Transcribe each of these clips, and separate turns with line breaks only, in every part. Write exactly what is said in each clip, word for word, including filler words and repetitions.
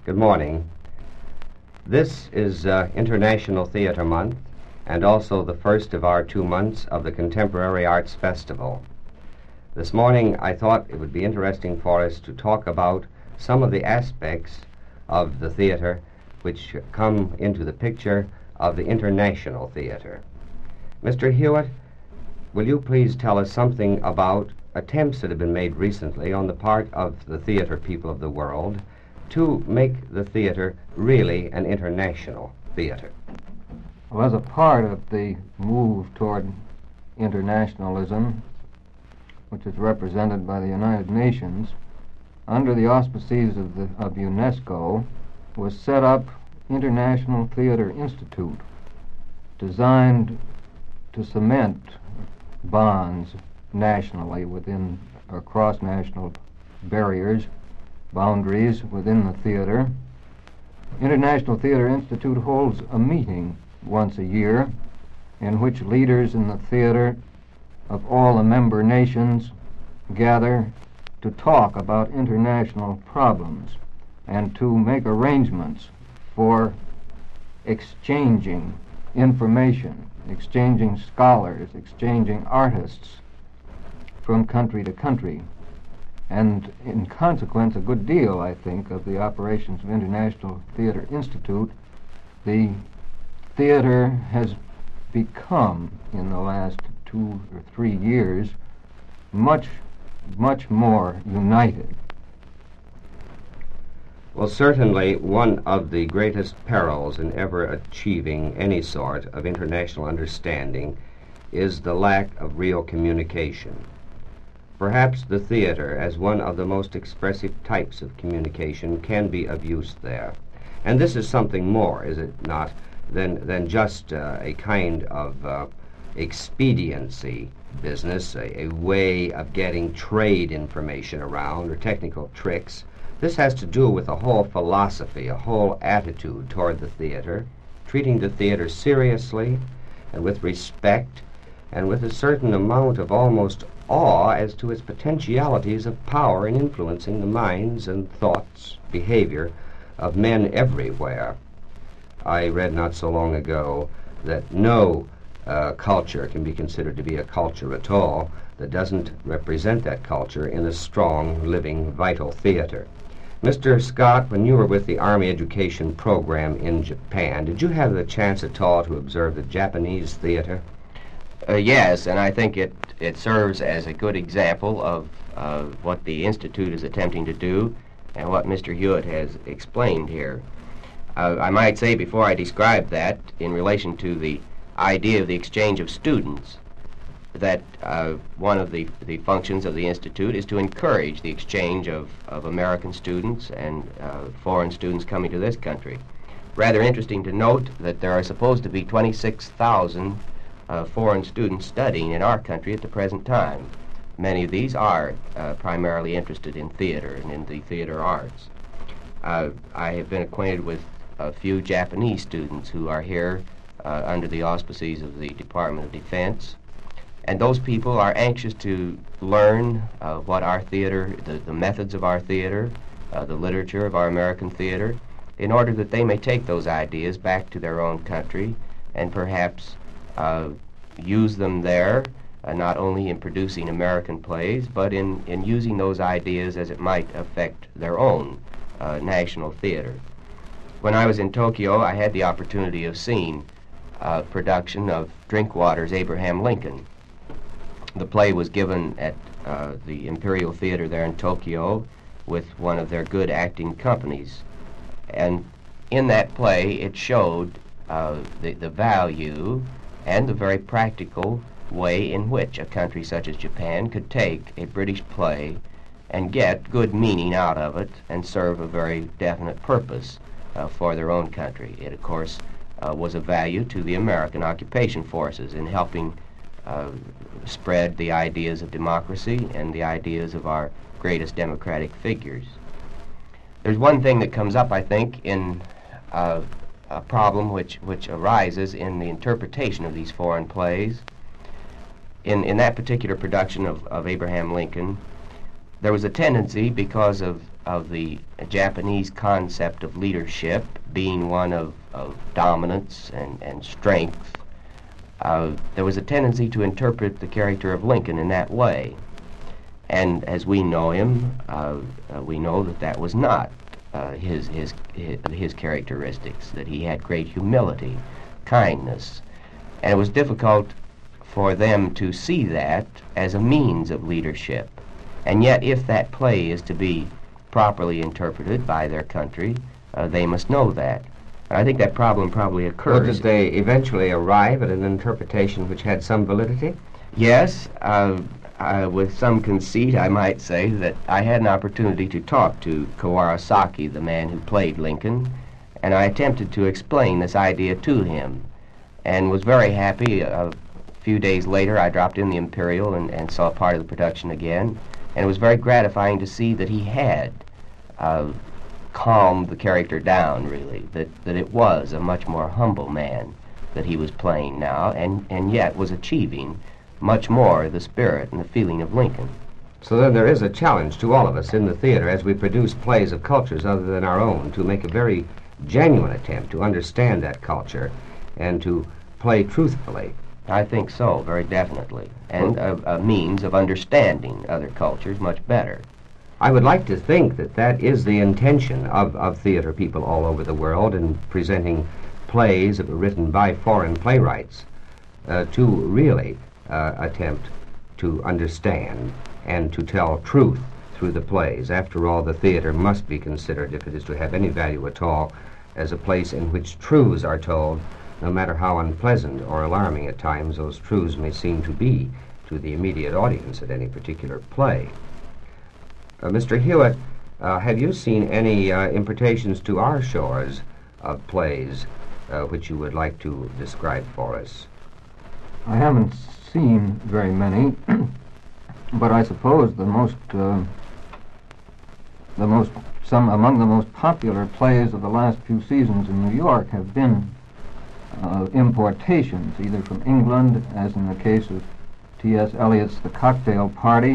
Good morning. This is uh, International Theater Month, and also the first of our two months of the Contemporary Arts Festival. This morning I thought it would be interesting for us to talk about some of the aspects of the theater which come into the picture of the international theater. Mister Hewitt, will you please tell us something about attempts that have been made recently on the part of the theater people of the world to make the theater really an international theater?
Well, as a part of the move toward internationalism, which is represented by the United Nations, under the auspices of, the, of UNESCO, was set up International Theater Institute, designed to cement bonds nationally within or cross-national barriers, boundaries within the theater. International Theater Institute holds a meeting once a year in which leaders in the theater of all the member nations gather to talk about international problems and to make arrangements for exchanging information, exchanging scholars, exchanging artists from country to country. And in consequence, a good deal, I think, of the operations of International Theater Institute, the theater has become, in the last two or three years, much, much more united.
Well, certainly one of the greatest perils in ever achieving any sort of international understanding is the lack of real communication. Perhaps the theater, as one of the most expressive types of communication, can be of use there. And this is something more, is it not, than, than just uh, a kind of uh, expediency business, a, a way of getting trade information around or technical tricks. This has to do with a whole philosophy, a whole attitude toward the theater, treating the theater seriously and with respect and with a certain amount of almost awe as to its potentialities of power in influencing the minds and thoughts, behavior of men everywhere. I read not so long ago that no uh, culture can be considered to be a culture at all that doesn't represent that culture in a strong, living, vital theater. Mister Scott, when you were with the Army Education Program in Japan, did you have the chance at all to observe the Japanese theater?
Uh, yes, and I think it, it serves as a good example of uh, what the Institute is attempting to do and what Mister Hewitt has explained here. Uh, I might say before I describe that, in relation to the idea of the exchange of students, that uh, one of the, the functions of the Institute is to encourage the exchange of, of American students and uh, foreign students coming to this country. Rather interesting to note that there are supposed to be twenty-six thousand uh, foreign students studying in our country at the present time. Many of these are uh, primarily interested in theater and in the theater arts. Uh, I have been acquainted with a few Japanese students who are here uh, under the auspices of the Department of Defense. And those people are anxious to learn uh, what our theater, the, the methods of our theater, uh, the literature of our American theater, in order that they may take those ideas back to their own country and perhaps uh, use them there, uh, not only in producing American plays, but in, in using those ideas as it might affect their own uh, national theater. When I was in Tokyo, I had the opportunity of seeing a production of Drinkwater's Abraham Lincoln. The play was given at uh, the Imperial Theater there in Tokyo with one of their good acting companies. And in that play, it showed uh, the, the value and the very practical way in which a country such as Japan could take a British play and get good meaning out of it and serve a very definite purpose uh, for their own country. It, of course, uh, was of value to the American occupation forces in helping Uh, spread the ideas of democracy and the ideas of our greatest democratic figures. There's one thing that comes up, I think, in uh, a problem which, which arises in the interpretation of these foreign plays. In, in that particular production of, of Abraham Lincoln, there was a tendency, because of of the Japanese concept of leadership being one of, of dominance and, and strength, uh, there was a tendency to interpret the character of Lincoln in that way. And as we know him, uh, uh, we know that that was not uh, his, his, his, his characteristics, that he had great humility, kindness, and it was difficult for them to see that as a means of leadership. And yet, if that play is to be properly interpreted by their country, uh, they must know that. And I think that problem probably occurs.
Well, did they eventually arrive at an interpretation which had some validity?
Yes, uh, uh, with some conceit, I might say that I had an opportunity to talk to Kawarasaki, the man who played Lincoln, and I attempted to explain this idea to him, and was very happy. Uh, a few days later, I dropped in the Imperial and, and saw part of the production again. And it was very gratifying to see that he had uh, calmed the character down, really, that, that it was a much more humble man that he was playing now, and, and yet was achieving much more the spirit and the feeling of Lincoln.
So then there is a challenge to all of us in the theater as we produce plays of cultures other than our own to make a very genuine attempt to understand that culture and to play truthfully.
I think so, very definitely, and a, a means of understanding other cultures much better.
I would like to think that that is the intention of, of theater people all over the world in presenting plays written by foreign playwrights uh, to really uh, attempt to understand and to tell truth through the plays. After all, the theater must be considered, if it is to have any value at all, as a place in which truths are told, no matter how unpleasant or alarming at times those truths may seem to be to the immediate audience at any particular play. Uh, Mister Hewitt, uh, have you seen any uh, importations to our shores of plays uh, which you would like to describe for us?
I haven't seen very many, but I suppose the most, uh, the most, some among the most popular plays of the last few seasons in New York have been Uh, importations, either from England, as in the case of T S Eliot's The Cocktail Party,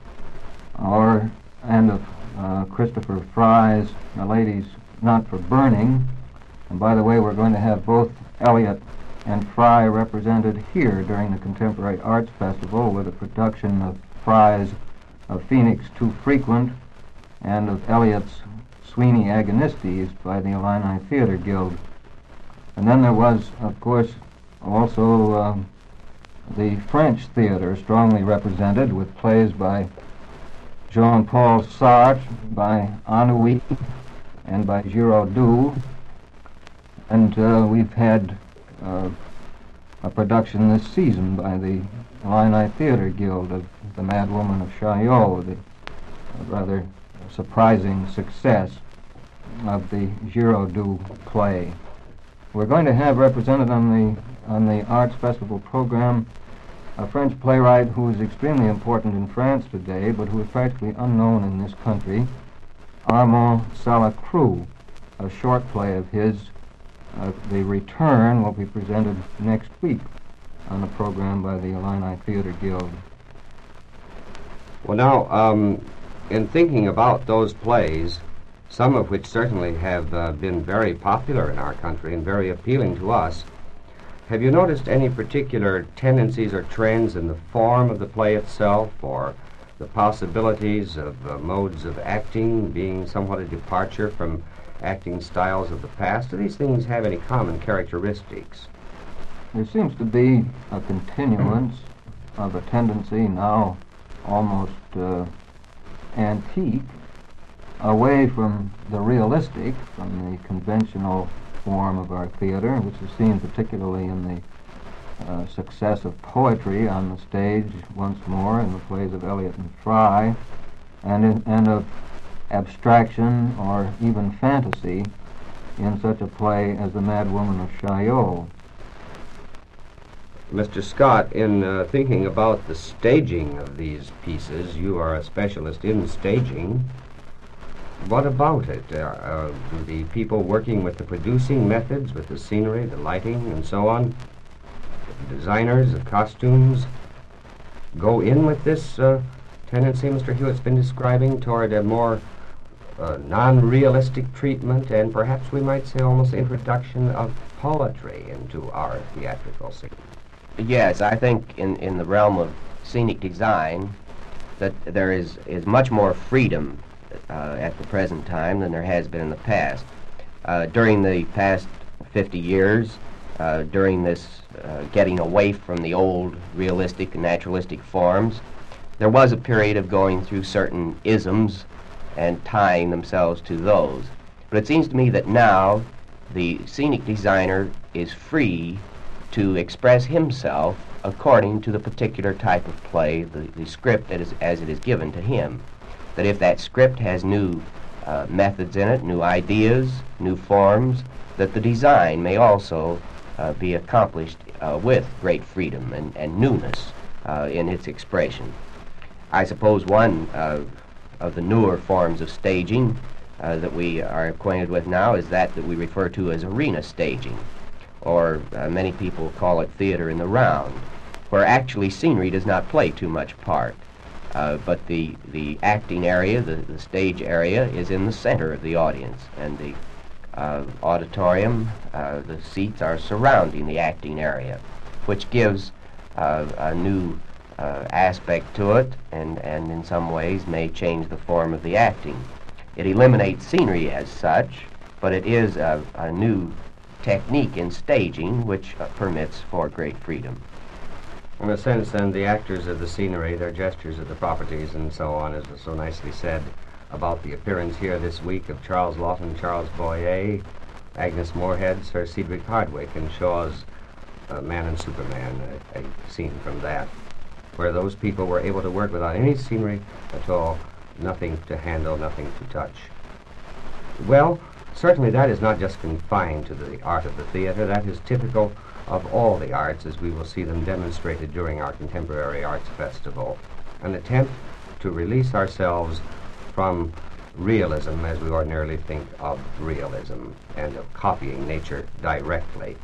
or and of uh, Christopher Fry's The Ladies Not for Burning. And by the way, we're going to have both Eliot and Fry represented here during the Contemporary Arts Festival with a production of Fry's of Phoenix Too Frequent and of Eliot's Sweeney Agonistes by the Illini Theater Guild. And then there was, of course, also uh, the French theater strongly represented with plays by Jean-Paul Sartre, by Anouilh, and by Giraudoux. And uh, we've had uh, a production this season by the Illini Theater Guild of The Mad Woman of Chaillot, the rather surprising success of the Giraudoux play. We're going to have represented on the on the Arts Festival program a French playwright who is extremely important in France today, but who is practically unknown in this country, Armand Salacreux. A short play of his, uh, The Return, will be presented next week on the program by the Illini Theater Guild.
Well, now, um, in thinking about those plays, some of which certainly have uh, been very popular in our country and very appealing to us, have you noticed any particular tendencies or trends in the form of the play itself, or the possibilities of uh, modes of acting being somewhat a departure from acting styles of the past? Do these things have any common characteristics?
There seems to be a continuance of a tendency now almost uh, antique, away from the realistic, from the conventional form of our theater, which is seen particularly in the uh, success of poetry on the stage once more in the plays of Eliot and Fry, and, in, and of abstraction or even fantasy in such a play as The Mad Woman of Chaillot.
Mister Scott, in uh, thinking about the staging of these pieces, you are a specialist in staging. What about it? Uh, uh, do the people working with the producing methods, with the scenery, the lighting, and so on, the designers of costumes, go in with this uh, tendency Mister Hewitt's been describing toward a more uh, non-realistic treatment, and perhaps we might say almost introduction of poetry into our theatrical scene.
Yes, I think in, in the realm of scenic design that there is, is much more freedom uh, at the present time than there has been in the past. Uh, during the past fifty years, uh, during this uh, getting away from the old realistic and naturalistic forms, there was a period of going through certain isms and tying themselves to those. But it seems to me that now the scenic designer is free to express himself according to the particular type of play, the, the script that is, as it is given to him. That if that script has new uh, methods in it, new ideas, new forms, that the design may also uh, be accomplished uh, with great freedom and, and newness uh, in its expression. I suppose one uh, of the newer forms of staging uh, that we are acquainted with now is that that we refer to as arena staging, or uh, many people call it theater in the round, where actually scenery does not play too much part, uh, but the, the acting area, the, the stage area, is in the center of the audience, and the uh, auditorium, uh, the seats are surrounding the acting area, which gives uh, a new uh, aspect to it, and, and in some ways may change the form of the acting. It eliminates scenery as such, but it is a, a new technique in staging which uh, permits for great freedom.
In a sense, then, the actors of the scenery, their gestures of the properties, and so on, as was so nicely said about the appearance here this week of Charles Laughton, Charles Boyer, Agnes Moorehead, Sir Cedric Hardwicke, and Shaw's uh, Man and Superman, a, a scene from that, where those people were able to work without any scenery at all, nothing to handle, nothing to touch. Well, certainly that is not just confined to the art of the theater. That is typical of all the arts as we will see them demonstrated during our Contemporary Arts Festival. An attempt to release ourselves from realism as we ordinarily think of realism and of copying nature directly.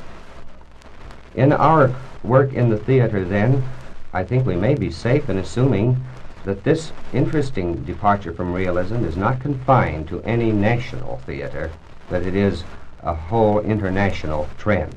In our work in the theater, then, I think we may be safe in assuming that this interesting departure from realism is not confined to any national theater, that it is a whole international trend.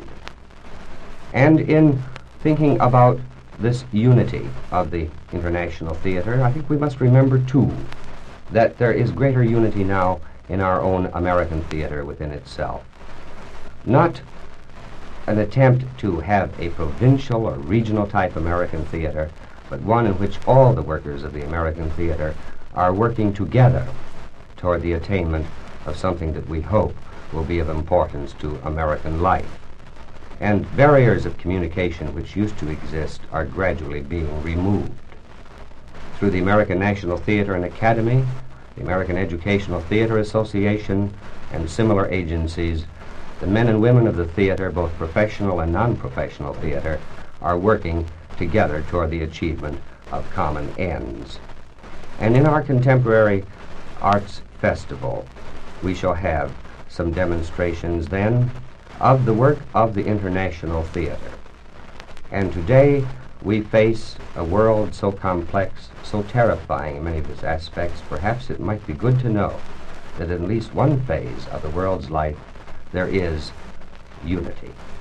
And in thinking about this unity of the international theater, I think we must remember, too, that there is greater unity now in our own American theater within itself. Not an attempt to have a provincial or regional type American theater, but one in which all the workers of the American theater are working together toward the attainment of something that we hope will be of importance to American life. And barriers of communication which used to exist are gradually being removed. Through the American National Theater and Academy, the American Educational Theater Association, and similar agencies, the men and women of the theater, both professional and non-professional theater, are working together toward the achievement of common ends. And in our Contemporary Arts Festival, we shall have some demonstrations then of the work of the international theater. And today we face a world so complex, so terrifying in many of its aspects, perhaps it might be good to know that in at least one phase of the world's life there is unity.